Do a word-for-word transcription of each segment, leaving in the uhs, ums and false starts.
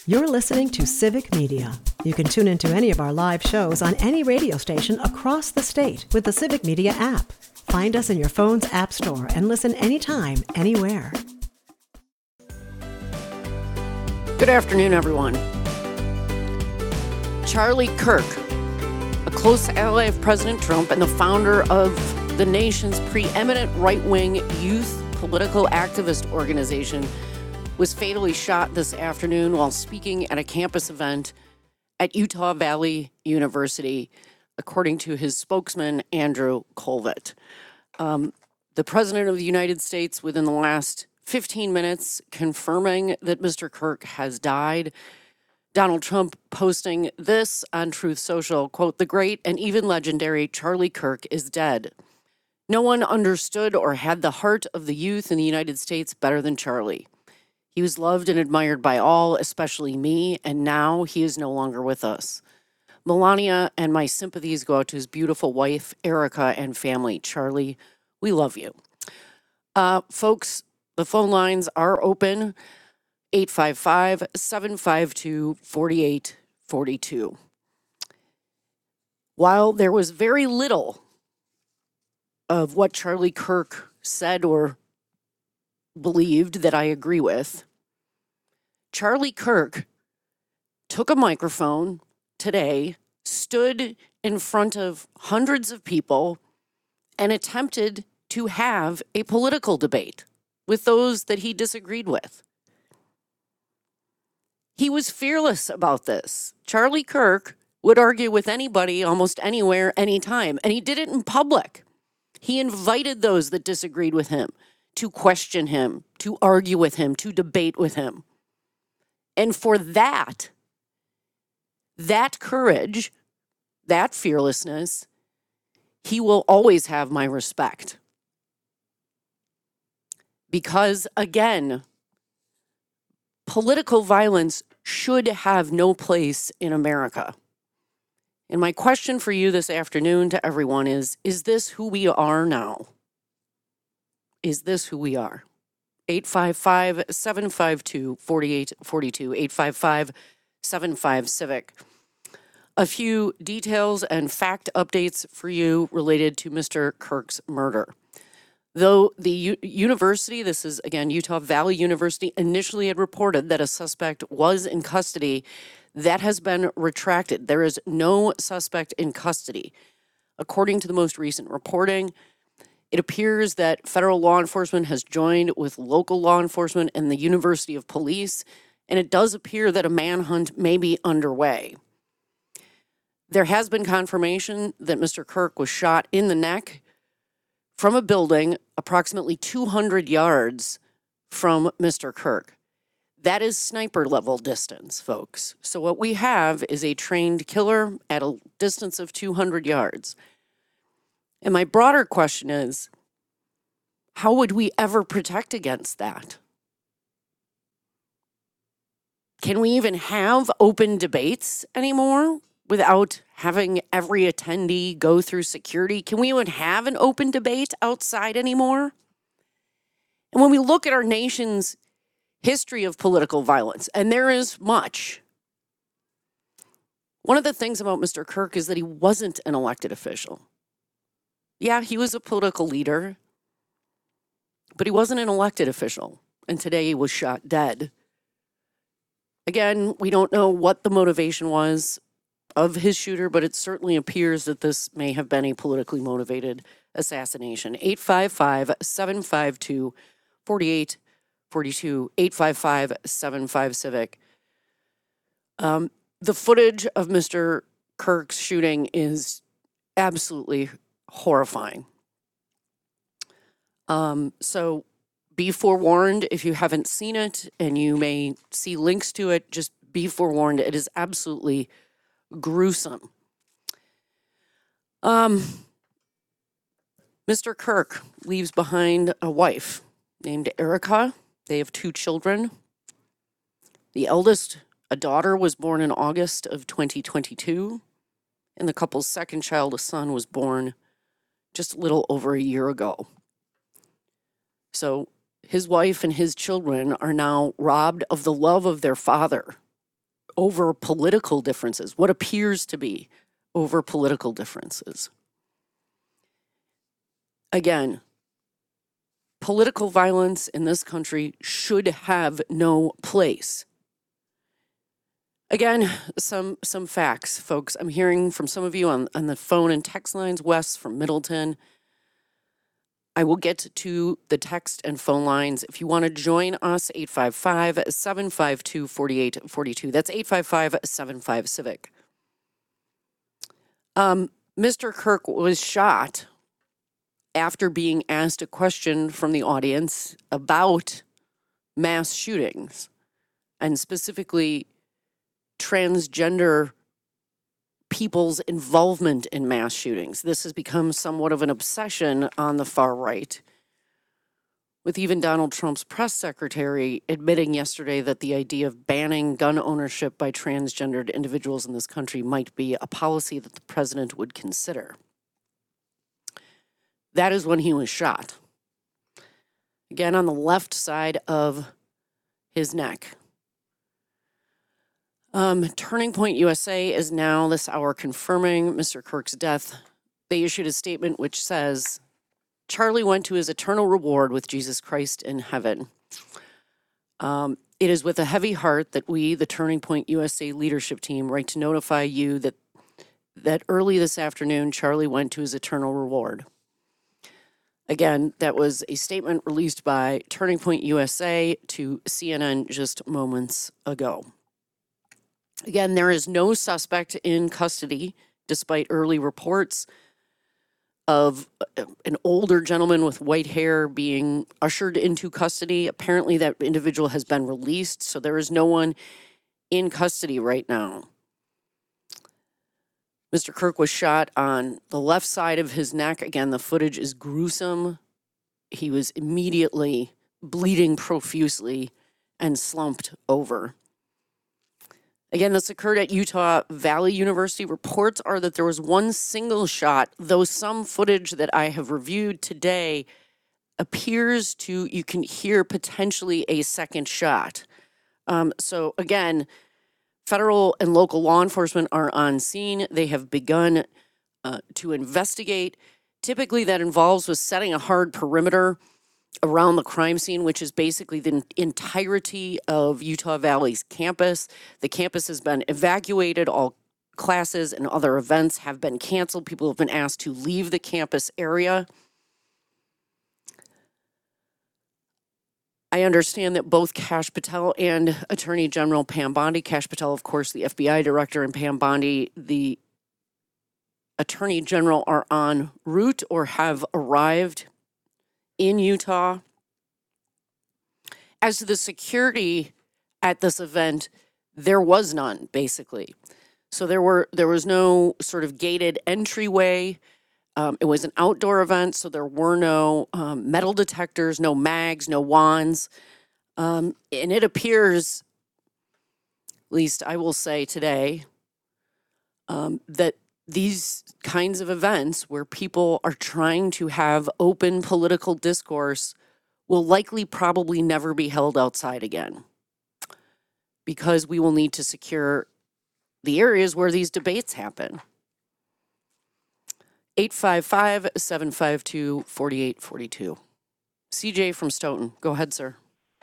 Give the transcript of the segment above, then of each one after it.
You're listening to Civic Media. You can tune into any of our live shows on any radio station across the state with the Civic Media app. Find us in your phone's app store and listen anytime, anywhere. Good afternoon, everyone. Charlie Kirk, a close ally of President Trump and the founder of the nation's preeminent right-wing youth political activist organization, was fatally shot this afternoon while speaking at a campus event at Utah Valley University, according to his spokesman, Andrew Colvett. Um, the President of the United States, within the last fifteen minutes, confirming that Mister Kirk has died. Donald Trump posting this on Truth Social, quote, "The great and even legendary Charlie Kirk is dead. No one understood or had the heart of the youth in the United States better than Charlie. He was loved and admired by all, especially me, and now he is no longer with us. Melania and my sympathies go out to his beautiful wife, Erica, and family. Charlie, we love you." Uh, folks, the phone lines are open, eight five five, seven five two, four eight four two. While there was very little of what Charlie Kirk said or believed that I agree with, Charlie Kirk took a microphone today, stood in front of hundreds of people, and attempted to have a political debate with those that he disagreed with. He was fearless about this. Charlie Kirk would argue with anybody, almost anywhere, anytime, and he did it in public. He invited those that disagreed with him to question him, to argue with him, to debate with him. And for that, that courage, that fearlessness, he will always have my respect. Because, again, political violence should have no place in America. And my question for you this afternoon to everyone is, is this who we are now? Is this who we are? eight five five, seven five two, four eight four two, eight five five, seven five, CIVIC. A few details and fact updates for you related to Mister Kirk's murder. Though the U- university, this is again Utah Valley University, initially had reported that a suspect was in custody, that has been retracted. There is no suspect in custody. According to the most recent reporting, it appears that federal law enforcement has joined with local law enforcement and the University of Police, and it does appear that a manhunt may be underway. There has been confirmation that Mister Kirk was shot in the neck from a building approximately two hundred yards from Mister Kirk. That is sniper level distance, folks. So what we have is a trained killer at a distance of two hundred yards. And my broader question is, how would we ever protect against that? Can we even have open debates anymore without having every attendee go through security? Can we even have an open debate outside anymore? And when we look at our nation's history of political violence, and there is much, one of the things about Mister Kirk is that he wasn't an elected official. Yeah, he was a political leader, but he wasn't an elected official, and today he was shot dead. Again, we don't know what the motivation was of his shooter, but it certainly appears that this may have been a politically motivated assassination. eight five five, seven five two, four eight four two, eight five five, seven five, CIVIC. Um, the footage of Mister Kirk's shooting is absolutely horrifying. Um, so be forewarned if you haven't seen it, and you may see links to it, just be forewarned. It is absolutely gruesome. Um, Mister Kirk leaves behind a wife named Erica. They have two children. The eldest, a daughter, was born in August of twenty twenty-two, and the couple's second child, a son, was born just a little over a year ago. So his wife and his children are now robbed of the love of their father over political differences, what appears to be over political differences. Again, political violence in this country should have no place. Again, some some facts, folks. I'm hearing from some of you on, on the phone and text lines. Wes from Middleton. I will get to the text and phone lines. If you want to join us, eight five five, seven five two, four eight four two. That's eight five five, seven five, civic. Um, Mister Kirk was shot after being asked a question from the audience about mass shootings, and specifically transgender people's involvement in mass shootings. This has become somewhat of an obsession on the far right, with even Donald Trump's press secretary admitting yesterday that the idea of banning gun ownership by transgendered individuals in this country might be a policy that the president would consider. That is when he was shot. Again, on the left side of his neck. Um, Turning Point U S A is now this hour confirming Mister Kirk's death. They issued a statement which says, Charlie went to his eternal reward with Jesus Christ in heaven. Um, it is with a heavy heart that we, the Turning Point U S A leadership team, write to notify you that, that early this afternoon, Charlie went to his eternal reward. Again, that was a statement released by Turning Point U S A to C N N just moments ago. Again, there is no suspect in custody, despite early reports of an older gentleman with white hair being ushered into custody. Apparently, that individual has been released, so there is no one in custody right now. Mister Kirk was shot on the left side of his neck. Again, the footage is gruesome. He was immediately bleeding profusely and slumped over. Again, this occurred at Utah Valley University. Reports are that there was one single shot, though some footage that I have reviewed today appears to, you can hear potentially a second shot. Um, so again, federal and local law enforcement are on scene. They have begun uh, to investigate. Typically that involves with setting a hard perimeter around the crime scene, which is basically the entirety of Utah Valley's campus. The campus has been evacuated. All classes and other events have been canceled. People have been asked to leave the campus area. I understand that both Kash Patel and Attorney General Pam Bondi, Kash Patel, of course, the F B I director, and Pam Bondi, the Attorney General, are en route or have arrived in Utah. As to the security at this event, there was none, basically. So there were there was no sort of gated entryway. Um, it was an outdoor event, so there were no um, metal detectors, no mags, no wands. Um, and it appears, at least I will say today, um, that these kinds of events where people are trying to have open political discourse will likely probably never be held outside again, because we will need to secure the areas where these debates happen. eight five five, seven five two, four eight four two. C J from Stoughton. Go ahead, sir.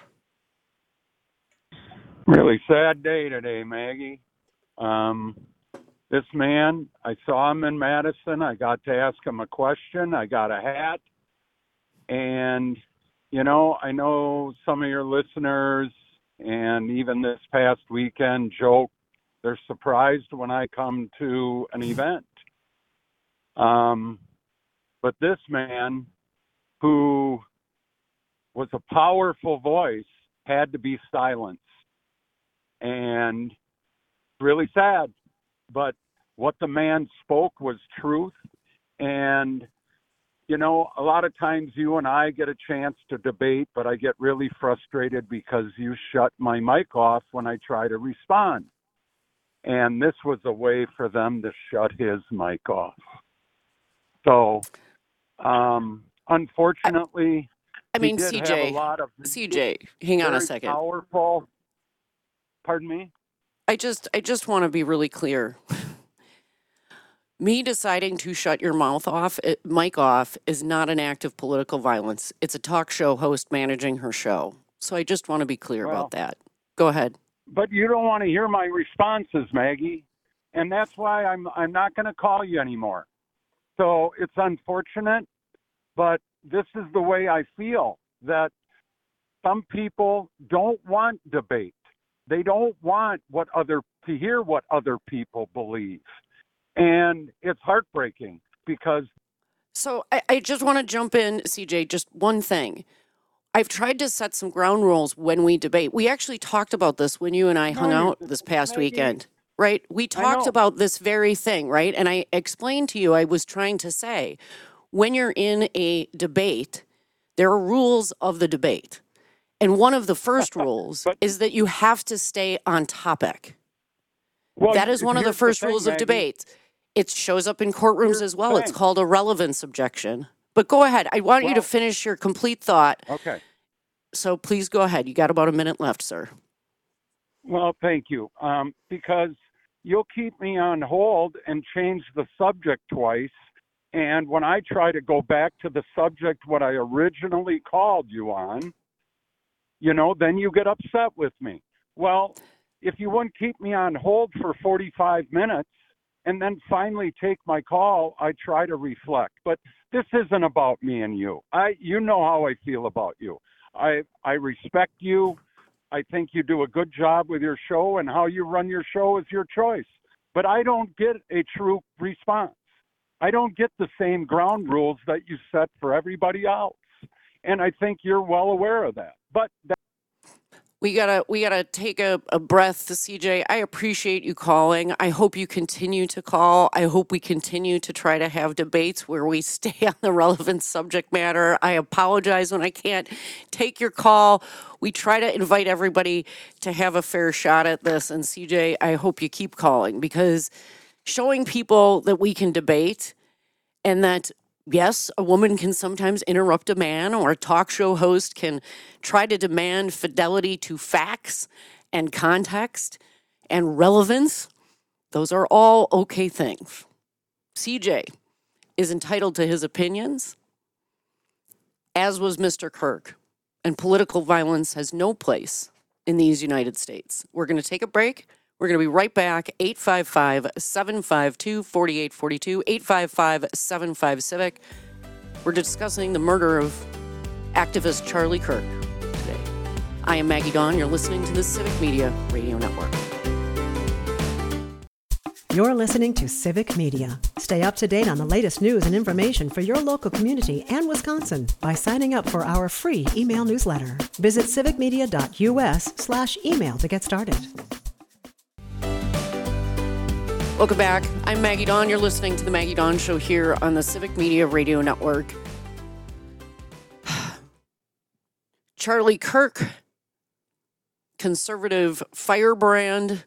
Really sad day today, Maggie. Um, this man, I saw him in Madison. I got to ask him a question. I got a hat. And, you know, I know some of your listeners, and even this past weekend, joke they're surprised when I come to an event. Um, but this man, who was a powerful voice, had to be silenced. And really sad. But what the man spoke was truth. And, you know, a lot of times you and I get a chance to debate, but I get really frustrated because you shut my mic off when I try to respond. And this was a way for them to shut his mic off. So, um, unfortunately, I, I mean, he did C J, have a lot of C J, hang on a second. Powerful. Pardon me? I just I just want to be really clear. Me deciding to shut your mouth off, eh, mic off, is not an act of political violence. It's a talk show host managing her show. So I just want to be clear Well, about that. Go ahead. but you don't want to hear my responses, Maggie, and that's why I'm I'm not going to call you anymore. So it's unfortunate, but this is the way I feel, that some people don't want debate. They don't want what other to hear what other people believe. And it's heartbreaking because So I, I just want to jump in, C J, just one thing. I've tried to set some ground rules when we debate. We actually talked about this when you and I No, hung you- out this past Maggie, weekend, right? We talked know. about this very thing, right? And I explained to you, I was trying to say, when you're in a debate, there are rules of the debate. And one of the first rules But- is that you have to stay on topic. well, That is one of the here's first thing, rules of Maggie. debate. It shows up in courtrooms Here's as the well. It's thing. called a relevance objection. But go ahead. I want you to Well- finish your complete thought. Okay. So please go ahead. You got about a minute left, sir. Well, thank you. Um, because you'll keep me on hold and change the subject twice. And when I try to go back to the subject, what I originally called you on, you know, then you get upset with me. Well, if you wouldn't keep me on hold for forty-five minutes and then finally take my call, I try to reflect. But this isn't about me and you. I, you know how I feel about you. I, I respect you. I think you do a good job with your show, and how you run your show is your choice. But I don't get a true response. I don't get the same ground rules that you set for everybody else. And I think you're well aware of that. But that, We gotta we gotta take a, a breath, C J. I appreciate you calling. I hope you continue to call. I hope we continue to try to have debates where we stay on the relevant subject matter. I apologize when I can't take your call. We try to invite everybody to have a fair shot at this. And C J, I hope you keep calling, because showing people that we can debate and that, yes, a woman can sometimes interrupt a man, or a talk show host can try to demand fidelity to facts and context and relevance. Those are all okay things. C J is entitled to his opinions, as was Mister Kirk, and political violence has no place in these United States. We're going to take a break. We're going to be right back. eight five five, seven five two, four eight four two, eight five five, seven five Civic. We're discussing the murder of activist Charlie Kirk today. I am Maggie Dawn. You're listening to the Civic Media Radio Network. You're listening to Civic Media. Stay up to date on the latest news and information for your local community and Wisconsin by signing up for our free email newsletter. Visit civicmedia.us slash email to get started. Welcome back. I'm Maggie Dawn. You're listening to the Maggie Dawn Show here on the Civic Media Radio Network. Charlie Kirk, conservative firebrand,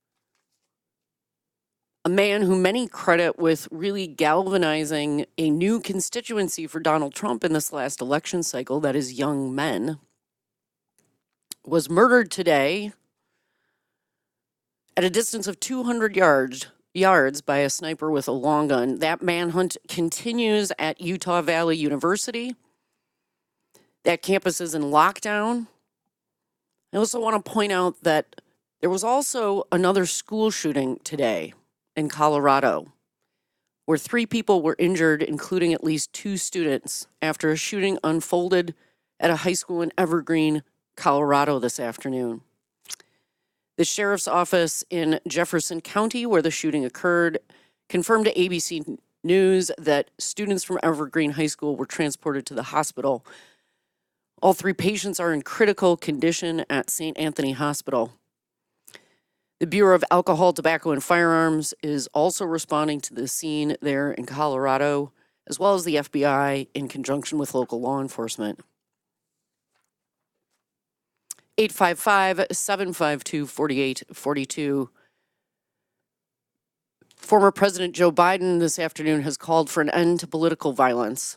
a man who many credit with really galvanizing a new constituency for Donald Trump in this last election cycle, that is young men, was murdered today at a distance of two hundred yards yards by a sniper with a long gun. That manhunt continues at Utah Valley University. That campus is in lockdown. I also want to point out that there was also another school shooting today in Colorado, where three people were injured, including at least two students, after a shooting unfolded at a high school in Evergreen, Colorado this afternoon. The sheriff's office in Jefferson County, where the shooting occurred, confirmed to A B C News that students from Evergreen High School were transported to the hospital. All three patients are in critical condition at Saint Anthony Hospital. The Bureau of Alcohol, Tobacco, and Firearms is also responding to the scene there in Colorado, as well as the F B I in conjunction with local law enforcement. eight five five, seven five two, four eight four two. Former President Joe Biden this afternoon has called for an end to political violence.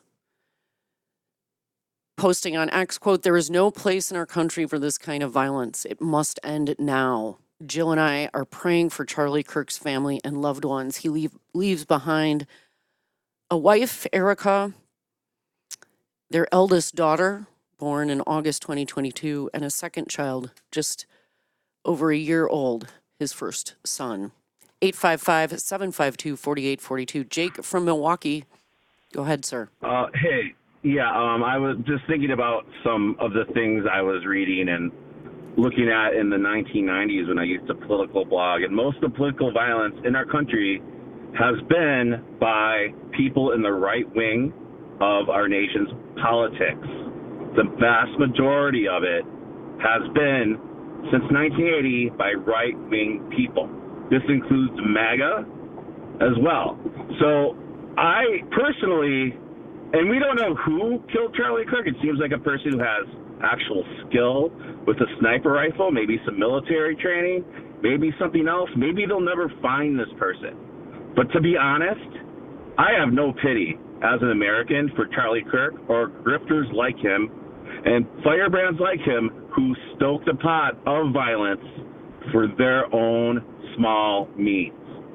Posting on X, quote, "There is no place in our country for this kind of violence. It must end now," Jill and I are praying for Charlie Kirk's family and loved ones. He leave, leaves behind a wife, Erica, their eldest daughter, born in August twenty twenty-two, and a second child, just over a year old, his first son. eight five five, seven five two, four eight four two. Jake from Milwaukee. Go ahead, sir. Uh, hey, yeah, um, I was just thinking about some of the things I was reading and looking at in the nineteen nineties when I used to political blog. And most of the political violence in our country has been by people in the right wing of our nation's politics. The vast majority of it has been, since nineteen eighty, by right-wing people. This includes MAGA as well. So I personally, and we don't know who killed Charlie Kirk. It seems like a person who has actual skill with a sniper rifle, maybe some military training, maybe something else. Maybe they'll never find this person. But to be honest, I have no pity as an American for Charlie Kirk or grifters like him and firebrands like him who stoke the pot of violence for their own small means.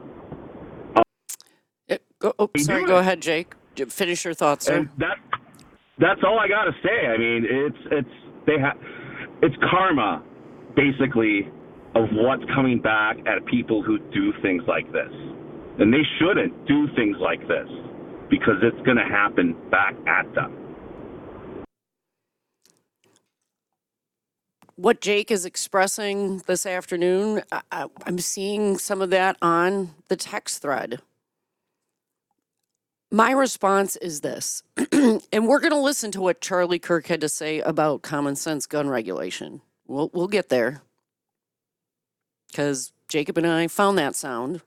Uh, go, oh, sorry, go ahead, Jake. Finish your thoughts, sir. And that, that's all I got to say. I mean, it's it's they have it's karma, basically, of what's coming back at people who do things like this. And they shouldn't do things like this because it's going to happen back at them. What Jake is expressing this afternoon, I, I'm seeing some of that on the text thread. My response is this, and we're going to listen to what Charlie Kirk had to say about common sense gun regulation. We'll, we'll get there because Jacob and I found that sound.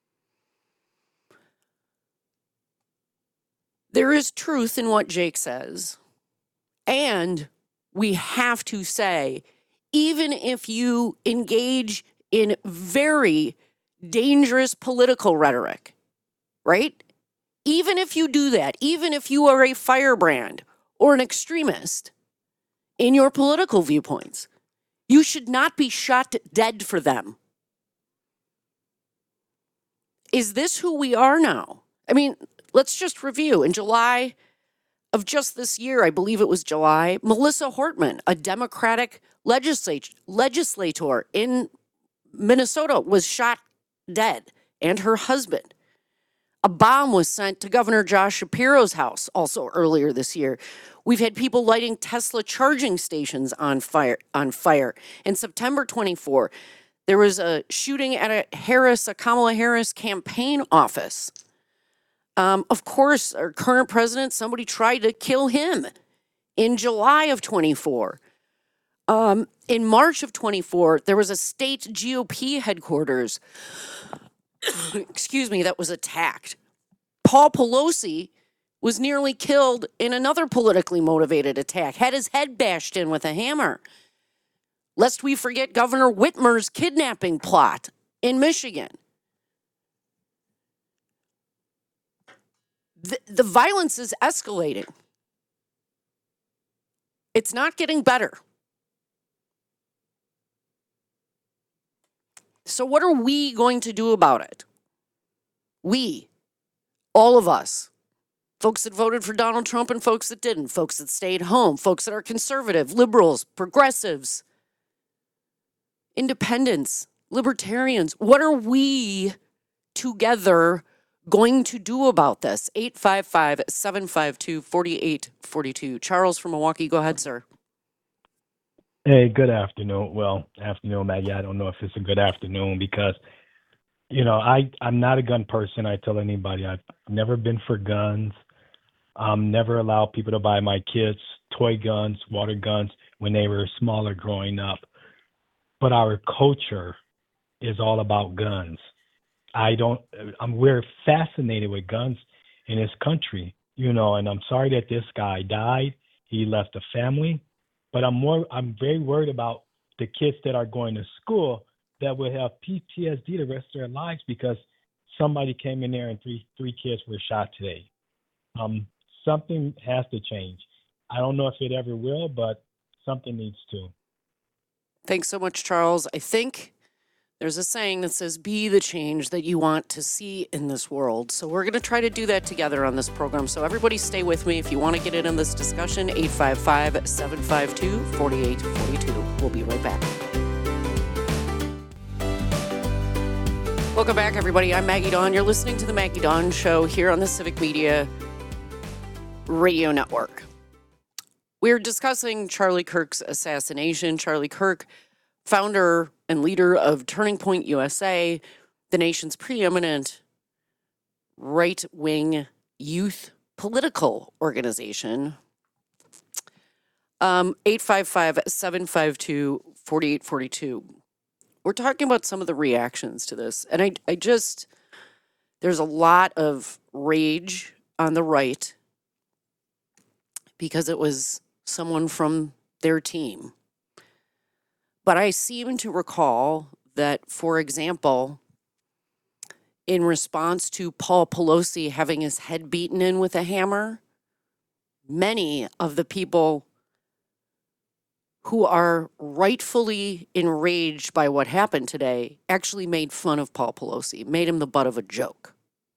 There is truth in what Jake says, and we have to say, even if you engage in very dangerous political rhetoric, right? Even if you do that, even if you are a firebrand or an extremist in your political viewpoints, you should not be shot dead for them. Is this who we are now? I mean, let's just review. In July of just this year, I believe it was July, Melissa Hortman, a Democratic legislat- legislator in Minnesota, was shot dead, and her husband. A bomb was sent to Governor Josh Shapiro's house also earlier this year. We've had people lighting Tesla charging stations on fire. On fire. In September twenty-fourth, there was a shooting at a Harris, a Kamala Harris campaign office. Um, of course, our current president, somebody tried to kill him in July of twenty-four. Um, in March of twenty-four, there was a state G O P headquarters, excuse me, that was attacked. Paul Pelosi was nearly killed in another politically motivated attack, had his head bashed in with a hammer. Lest we forget Governor Whitmer's kidnapping plot in Michigan. The, the violence is escalating. It's not getting better. So what are we going to do about it? We, all of us, folks that voted for Donald Trump and folks that didn't, folks that stayed home, folks that are conservative, liberals, progressives, independents, libertarians. What are we together going to do about this? eight five five, seven five two, four eight four two. Charles from Milwaukee, go ahead, sir. Hey, good afternoon. Well, afternoon, Maggie. I don't know if it's a good afternoon because, you know, I, I'm not a gun person. I tell anybody I've never been for guns. Um, never allowed people to buy my kids toy guns, water guns when they were smaller growing up. But our culture is all about guns. I don't, I'm, we're fascinated with guns in this country, you know, and I'm sorry that this guy died. He left a family. But I'm more, I'm very worried about the kids that are going to school that will have P T S D the rest of their lives because somebody came in there and three three kids were shot today. Um, something has to change. I don't know if it ever will, but something needs to. Thanks so much, Charles. I think There's a saying that says, be the change that you want to see in this world. So we're going to try to do that together on this program. So everybody stay with me. If you want to get in on this discussion, eight five five, seven five two, four eight four two. We'll be right back. Welcome back, everybody. I'm Maggie Dawn. You're listening to The Maggie Dawn Show here on the Civic Media Radio Network. We're discussing Charlie Kirk's assassination. Charlie Kirk, founder and leader of Turning Point U S A, the nation's preeminent right-wing youth political organization. Um, eight five five, seven five two, four eight four two. We're talking about some of the reactions to this. And I, I just, there's a lot of rage on the right because it was someone from their team. But I seem to recall that, for example, in response to Paul Pelosi having his head beaten in with a hammer, many of the people who are rightfully enraged by what happened today actually made fun of Paul Pelosi, made him the butt of a joke.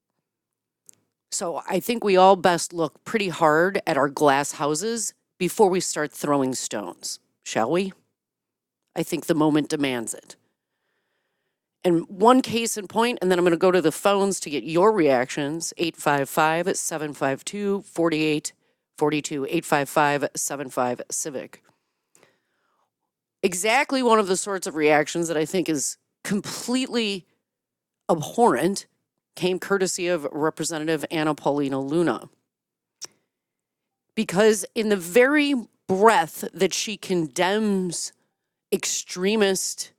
So I think we all best look pretty hard at our glass houses before we start throwing stones, shall we? I think the moment demands it. And one case in point, and then I'm going to go to the phones to get your reactions, eight five five, seven five two, four eight four two, eight five five, seven five, CIVIC. Exactly one of the sorts of reactions that I think is completely abhorrent came courtesy of Representative Anna Paulina Luna. Because in the very breath that she condemns extremist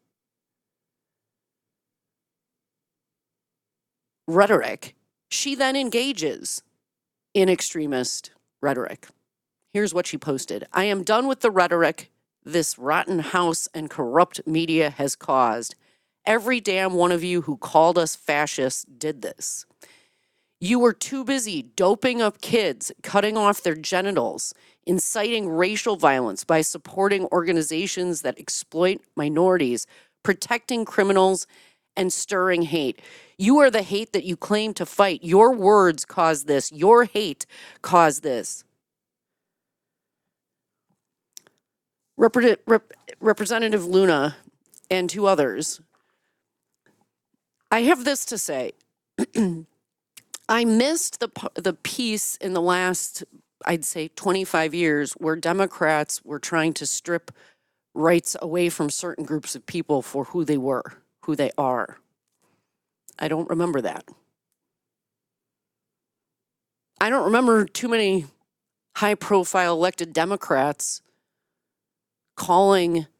rhetoric, she then engages in extremist rhetoric. Here's what she posted. I am done with the rhetoric this rotten house and corrupt media has caused. Every damn one of you who called us fascists did this. You were too busy doping up kids, cutting off their genitals, inciting racial violence by supporting organizations that exploit minorities, protecting criminals, and stirring hate. You are the hate that you claim to fight. Your words caused this. Your hate caused this. Repre- Rep- Representative Luna and two others, I have this to say. I missed the the piece in the last, I'd say, twenty-five years where Democrats were trying to strip rights away from certain groups of people for who they were, who they are. I don't remember that. I don't remember too many high-profile elected Democrats calling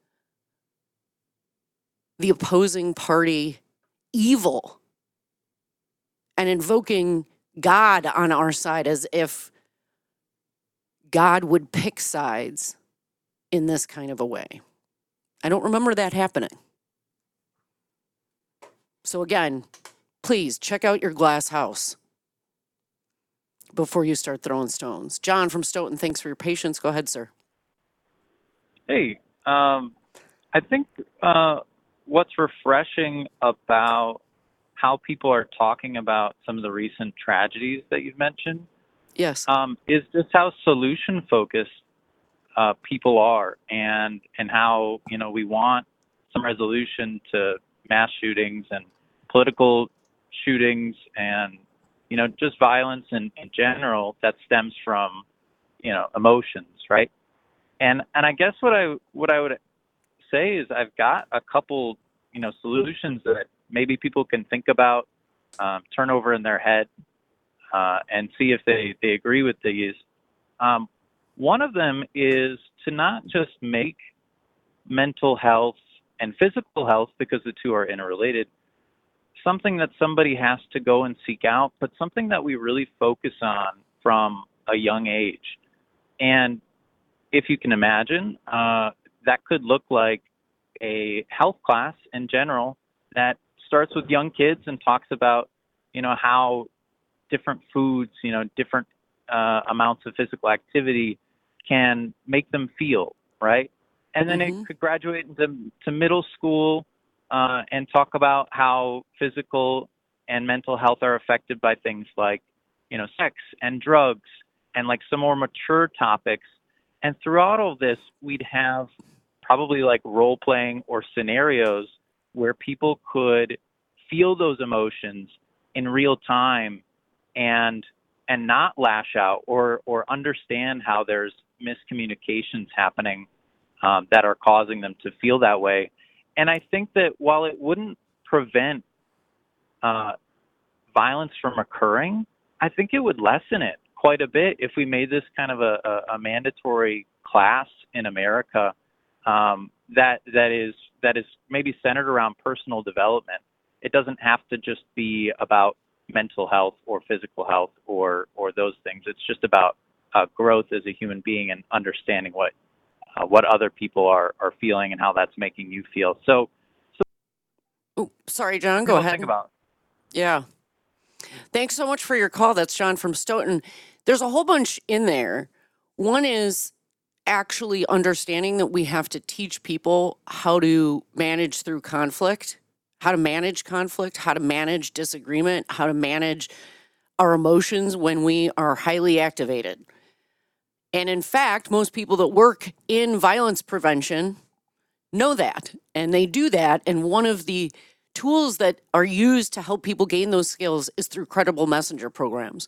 the opposing party evil and invoking God on our side as if God would pick sides in this kind of a way. I don't remember that happening. So again, please check out your glass house before you start throwing stones. John from Stoughton, thanks for your patience. Go ahead, sir. Hey, um, I think uh, what's refreshing about how people are talking about some of the recent tragedies that you've mentioned, yes, um, is just how solution-focused uh, people are, and and how, you know, we want some resolution to mass shootings and political shootings, and, you know, just violence in, in general that stems from, you know, emotions, right? And and I guess what I what I would say is I've got a couple, you know, solutions that maybe people can think about, um, turn over in their head, uh, and see if they, they agree with these. Um, one of them is to not just make mental health and physical health, because the two are interrelated, something that somebody has to go and seek out, but something that we really focus on from a young age. And if you can imagine, uh, that could look like a health class in general that starts with young kids and talks about, you know, how different foods, you know, different uh, amounts of physical activity can make them feel, right? And then mm-hmm. it could graduate into to middle school, uh, and talk about how physical and mental health are affected by things like, you know, sex and drugs and like some more mature topics. And throughout all this, we'd have probably like role playing or scenarios where people could feel those emotions in real time and and not lash out or or understand how there's miscommunications happening um, that are causing them to feel that way. And I think that while it wouldn't prevent uh, violence from occurring, I think it would lessen it quite a bit if we made this kind of a, a, a mandatory class in America um, that that is that is maybe centered around personal development. It doesn't have to just be about mental health or physical health or or those things. It's just about uh, growth as a human being and understanding what uh, what other people are are feeling and how that's making you feel. So, Ooh, sorry, John. Go ahead. Think about. Yeah. Thanks so much for your call. That's John from Stoughton. There's a whole bunch in there. One is actually understanding that we have to teach people how to manage through conflict, how to manage conflict, how to manage disagreement, how to manage our emotions when we are highly activated. And in fact, most people that work in violence prevention know that, and they do that. And one of the tools that are used to help people gain those skills is through credible messenger programs,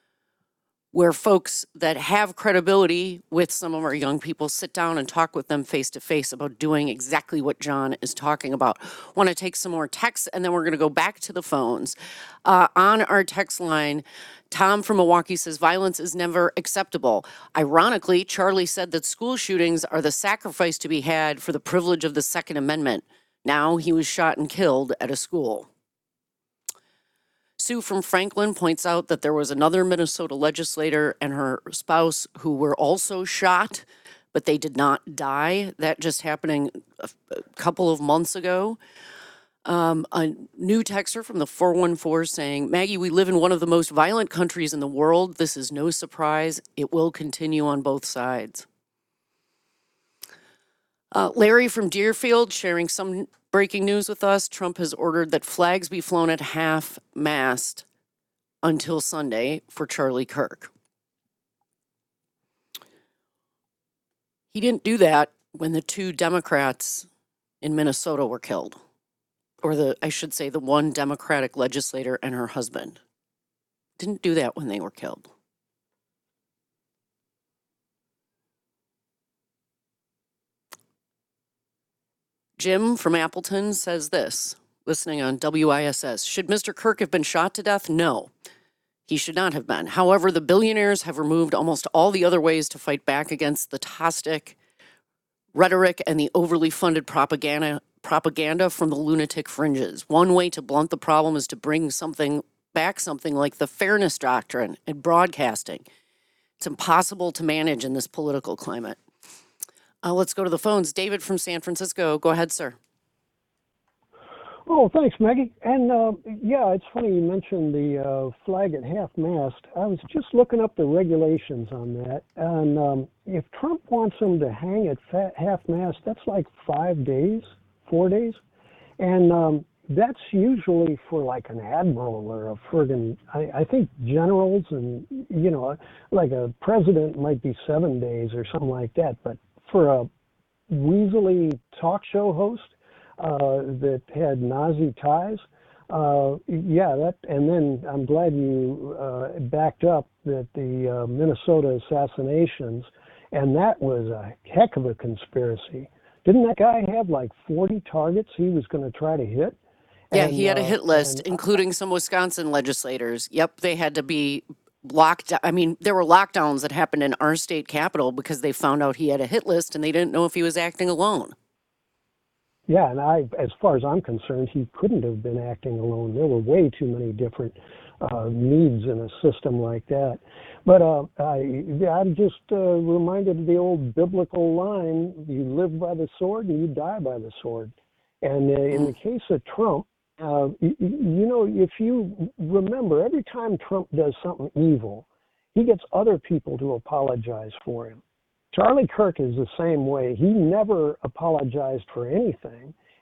where folks that have credibility with some of our young people sit down and talk with them face to face about doing exactly what John is talking about. Want to take some more texts, and then we're going to go back to the phones. Uh, on our text line, Tom from Milwaukee says violence is never acceptable. Ironically, Charlie said that school shootings are the sacrifice to be had for the privilege of the Second Amendment. Now he was shot and killed at a school. Sue from Franklin points out that there was another Minnesota legislator and her spouse who were also shot, but they did not die. That just happening a, a couple of months ago. Um, a new texter from the four one four saying, Maggie, we live in one of the most violent countries in the world. This is no surprise. It will continue on both sides. Uh, Larry from Deerfield sharing some breaking news with us. Trump has ordered that flags be flown at half-mast until Sunday for Charlie Kirk. He didn't do that when the two Democrats in Minnesota were killed. Or the, I should say, the one Democratic legislator and her husband. Didn't do that when they were killed. Jim from Appleton says this, listening on W I S S. Should Mister Kirk have been shot to death? No, he should not have been. However, the billionaires have removed almost all the other ways to fight back against the tostic rhetoric and the overly funded propaganda propaganda from the lunatic fringes. One way to blunt the problem is to bring something back, something like the fairness doctrine in broadcasting. It's impossible to manage in this political climate. Uh, let's go to the phones. David from San Francisco. Go ahead, sir. Oh, thanks, Maggie. And uh, yeah, it's funny you mentioned the uh, flag at half-mast. I was just looking up the regulations on that. And um, if Trump wants them to hang at fa- half-mast, that's like five days, four days. And um, that's usually for like an admiral or a friggin', I, I think generals and, you know, like a president might be seven days or something like that. But for a weaselly talk show host uh, that had Nazi ties, uh, yeah, that. And then I'm glad you uh, backed up that the uh, Minnesota assassinations, and that was a heck of a conspiracy. Didn't that guy have like forty targets he was going to try to hit? Yeah, And, he had a uh, hit list, and, including some Wisconsin legislators. Yep, they had to be locked. I mean, there were lockdowns that happened in our state capital because they found out he had a hit list and they didn't know if he was acting alone. Yeah, and I, as far as I'm concerned, he couldn't have been acting alone. There were way too many different uh, needs in a system like that. But uh, I, I'm just uh, reminded of the old biblical line, you live by the sword and you die by the sword. And uh, in the case of Trump, uh, you, you know, if you remember, every time Trump does something evil, he gets other people to apologize for him. Charlie Kirk is the same way. He never apologized for anything.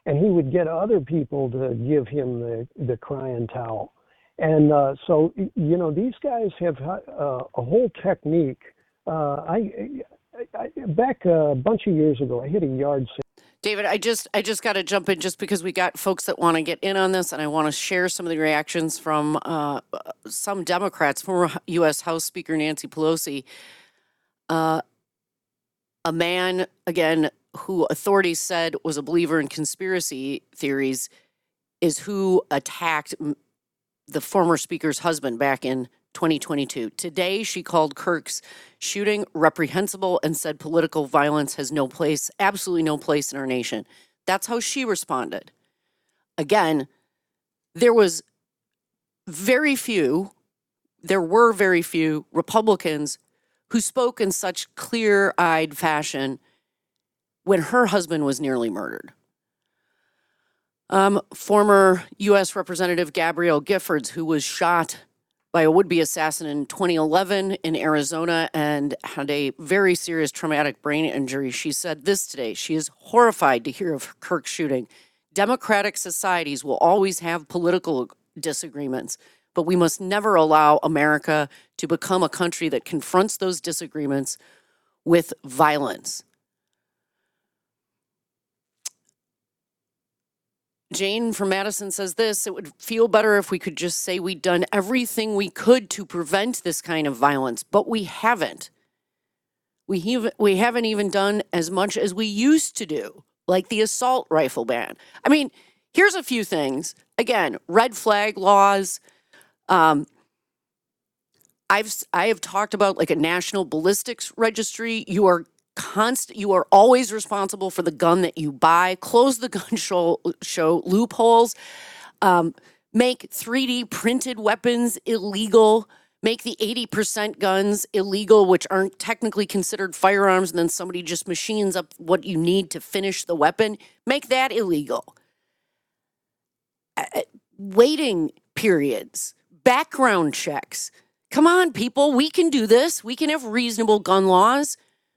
and he would get other people to give him the, the crying towel. And uh, so, you know, these guys have uh, a whole technique. Uh, I, I back a bunch of years ago, I hit a yard sale. David, I just I just got to jump in just because we got folks that want to get in on this, and I want to share some of the reactions from uh, some Democrats. Former U S House Speaker Nancy Pelosi, uh, a man, again, who authorities said was a believer in conspiracy theories, is who attacked the former speaker's husband back in twenty twenty-two. Today, she called Kirk's shooting reprehensible and said political violence has no place, absolutely no place in our nation. That's how she responded. Again, there was very few, there were very few Republicans who spoke in such clear-eyed fashion when her husband was nearly murdered. Um, former U S Representative Gabrielle Giffords, who was shot by a would-be assassin in twenty eleven in Arizona and had a very serious traumatic brain injury. She said this today. She is horrified to hear of Kirk's shooting. Democratic societies will always have political disagreements, but we must never allow America to become a country that confronts those disagreements with violence. Jane from Madison says this: it would feel better if we could just say we'd done everything we could to prevent this kind of violence, but we haven't. We, have, we haven't even done as much as we used to do, like the assault rifle ban. I mean, here's a few things. Again, red flag laws. Um, I've I have talked about like a national ballistics registry. You are Constant, you are always responsible for the gun that you buy. Close the gun show, show loopholes. Um, make three D printed weapons illegal. Make the eighty percent guns illegal, which aren't technically considered firearms, and then somebody just machines up what you need to finish the weapon. Make that illegal. Uh, waiting periods, background checks. Come on, people, we can do this. We can have reasonable gun laws.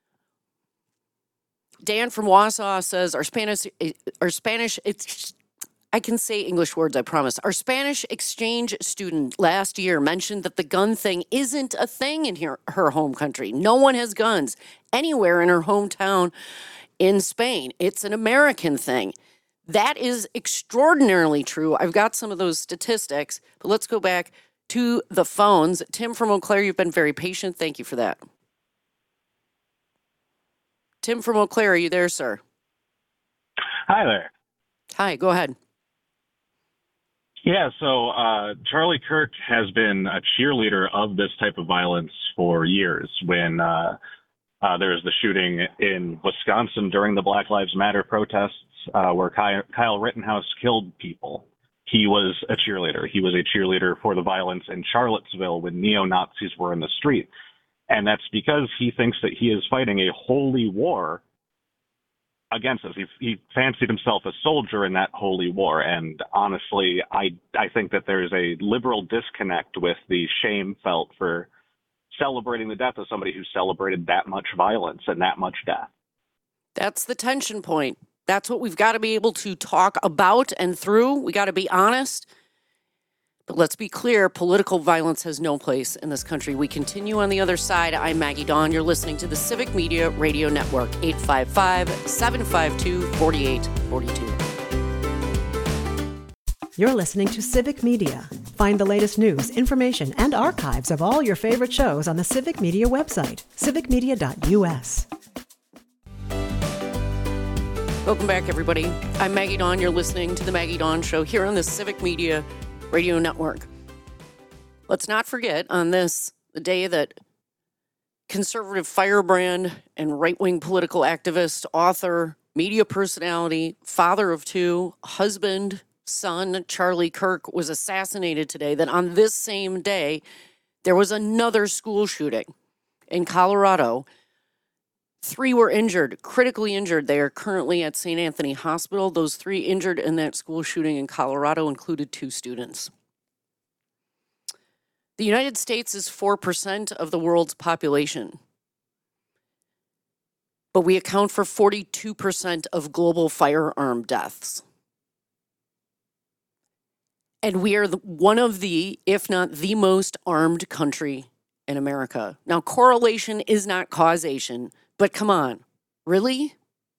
Dan from Wausau says our Spanish, our Spanish, it's, I can say English words, I promise. Our Spanish exchange student last year mentioned that the gun thing isn't a thing in her, her home country. No one has guns anywhere in her hometown in Spain. It's an American thing. That is extraordinarily true. I've got some of those statistics, but let's go back to the phones. Tim from Eau Claire, you've been very patient. Thank you for that. Tim from Eau Claire, are you there, sir? Hi there. Hi, go ahead. Yeah, so uh, Charlie Kirk has been a cheerleader of this type of violence for years. When uh, uh, there was the shooting in Wisconsin during the Black Lives Matter protests uh, where Kyle, Kyle Rittenhouse killed people, he was a cheerleader. He was a cheerleader for the violence in Charlottesville when neo-Nazis were in the street. And that's because he thinks that he is fighting a holy war against us. He, he fancied himself a soldier in that holy war. And honestly, I, I think that there's a liberal disconnect with the shame felt for celebrating the death of somebody who celebrated that much violence and that much death. That's the tension point. That's what we've got to be able to talk about and through. We got to be honest. But let's be clear, political violence has no place in this country. We continue on the other side. I'm Maggie Dawn. You're listening to the Civic Media Radio Network, eight five five, seven five two, four eight four two. You're listening to Civic Media. Find the latest news, information, and archives of all your favorite shows on the Civic Media website, civic media dot u s. Welcome back, everybody. I'm Maggie Dawn. You're listening to the Maggie Dawn Show here on the Civic Media Radio Network. Let's not forget on this, the day that conservative firebrand and right-wing political activist, author, media personality, father of two, husband, son, Charlie Kirk was assassinated today, that on this same day, there was another school shooting in Colorado. Three were injured, critically injured. They are currently at Saint Anthony Hospital. Those three injured in that school shooting in Colorado included two students. The United States is four percent of the world's population, but we account for forty-two percent of global firearm deaths. And we are the, one of the, if not the most armed country in America. Now, correlation is not causation, but come on, really?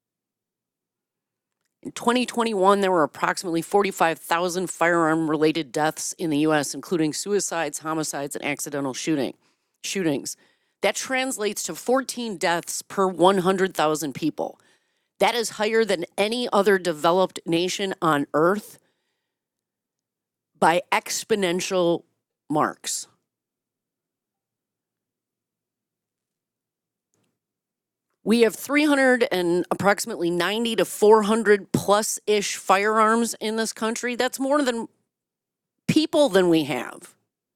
In twenty twenty-one, there were approximately forty-five thousand firearm-related deaths in the U S, including suicides, homicides, and accidental shooting shootings. That translates to fourteen deaths per one hundred thousand people. That is higher than any other developed nation on earth by exponential marks. We have three hundred and approximately ninety to four hundred plus-ish firearms in this country. That's more than people than we have.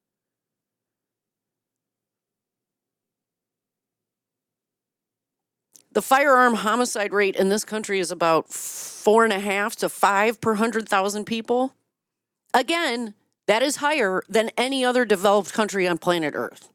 The firearm homicide rate in this country is about four and a half to five per hundred thousand people. Again, that is higher than any other developed country on planet Earth.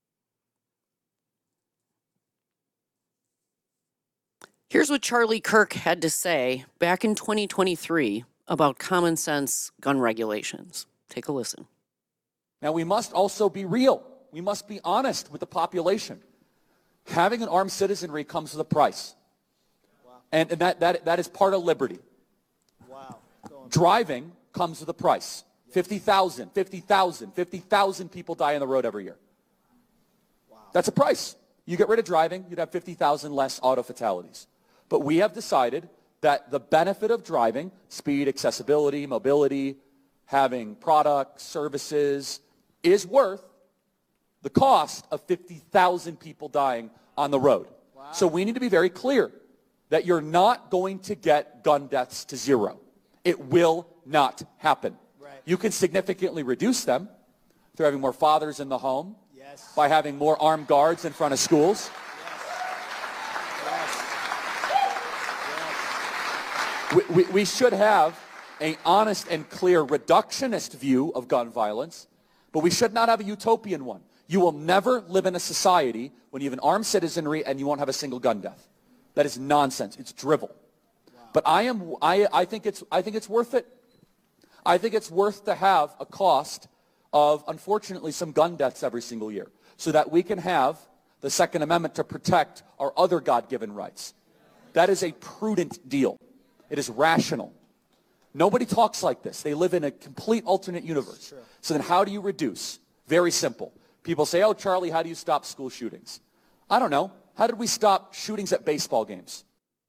Here's what Charlie Kirk had to say back in twenty twenty-three about common sense gun regulations. Take a listen. Now, we must also be real. We must be honest with the population. Having an armed citizenry comes with a price. Wow. And, and that, that, that is part of liberty. Wow. Driving comes with a price. fifty thousand, fifty thousand, fifty thousand people die on the road every year. Wow. That's a price. You get rid of driving, you'd have fifty thousand less auto fatalities. But we have decided that the benefit of driving, speed, accessibility, mobility, having products, services, is worth the cost of fifty thousand people dying on the road. Wow. So we need to be very clear that you're not going to get gun deaths to zero. It will not happen. Right. You can significantly reduce them through having more fathers in the home, yes, by having more armed guards in front of schools. We, we, we should have an honest and clear reductionist view of gun violence, but we should not have a utopian one. You will never live in a society when you have an armed citizenry and you won't have a single gun death. That is nonsense. It's drivel. Wow. But I am I, I think it's I think it's worth it. I think it's worth to have a cost of, unfortunately, some gun deaths every single year so that we can have the Second Amendment to protect our other God-given rights. That is a prudent deal. It is rational. Nobody talks like this. They live in a complete alternate universe. Sure. So then how do you reduce? Very simple. People say, oh, Charlie, how do you stop school shootings? I don't know. How did we stop shootings at baseball games?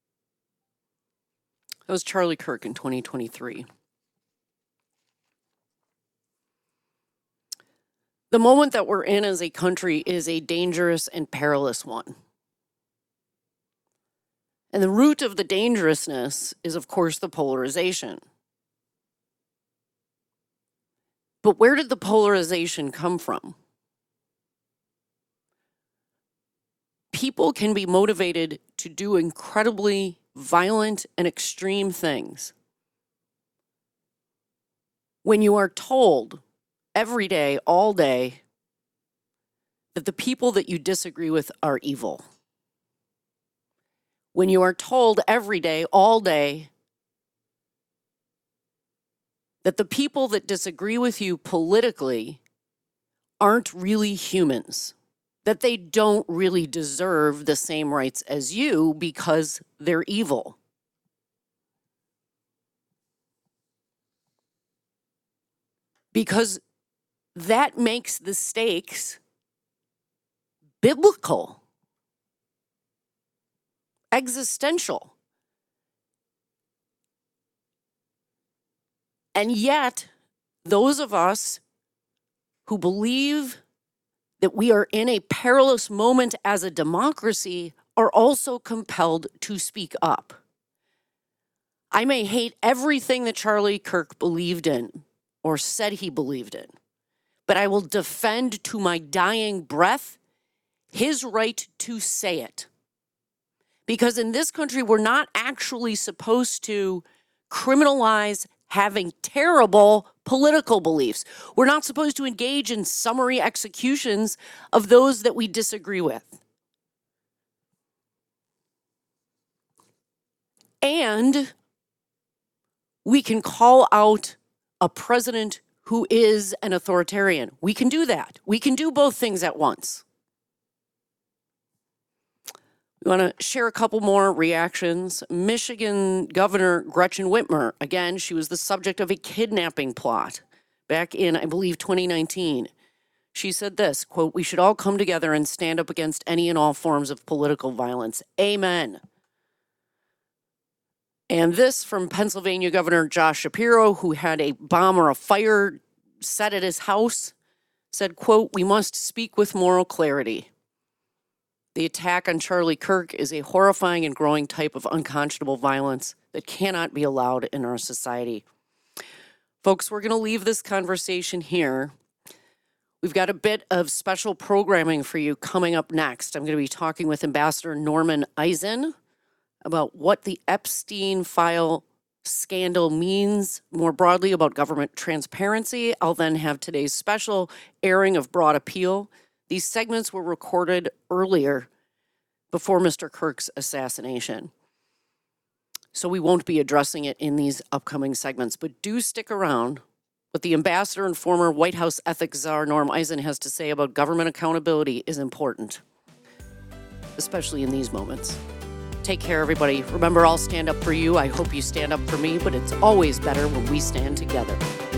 That was Charlie Kirk in twenty twenty-three. The moment that we're in as a country is a dangerous and perilous one. And the root of the dangerousness is, of course, the polarization. But where did the polarization come from? People can be motivated to do incredibly violent and extreme things when you are told every day, all day, that the people that you disagree with are evil. When you are told every day, all day, that the people that disagree with you politically aren't really humans, that they don't really deserve the same rights as you because they're evil. Because that makes the stakes biblical. Existential. And yet, those of us who believe that we are in a perilous moment as a democracy are also compelled to speak up. I may hate everything that Charlie Kirk believed in or said he believed in, but I will defend to my dying breath his right to say it. Because in this country, we're not actually supposed to criminalize having terrible political beliefs. We're not supposed to engage in summary executions of those that we disagree with. And we can call out a president who is an authoritarian. We can do that. We can do both things at once. We want to share a couple more reactions. Michigan Governor Gretchen Whitmer, again, she was the subject of a kidnapping plot back in, I believe, twenty nineteen. She said this, quote, "We should all come together and stand up against any and all forms of political violence. Amen." And this from Pennsylvania Governor Josh Shapiro, who had a bomb or a fire set at his house, said, quote, "We must speak with moral clarity. The attack on Charlie Kirk is a horrifying and growing type of unconscionable violence that cannot be allowed in our society." Folks, we're going to leave this conversation here. We've got a bit of special programming for you coming up next. I'm going to be talking with Ambassador Norman Eisen about what the Epstein file scandal means more broadly about government transparency. I'll then have today's special airing of Broad Appeal. These segments were recorded earlier before Mister Kirk's assassination, so we won't be addressing it in these upcoming segments, but do stick around. What the ambassador and former White House ethics czar Norm Eisen has to say about government accountability is important, especially in these moments. Take care, everybody. Remember, I'll stand up for you. I hope you stand up for me, but it's always better when we stand together.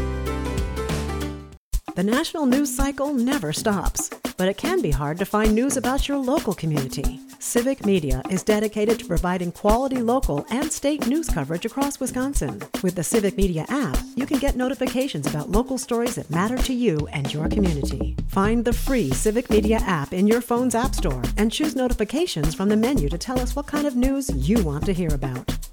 The national news cycle never stops, but it can be hard to find news about your local community. Civic Media is dedicated to providing quality local and state news coverage across Wisconsin. With the Civic Media app, you can get notifications about local stories that matter to you and your community. Find the free Civic Media app in your phone's app store and choose notifications from the menu to tell us what kind of news you want to hear about.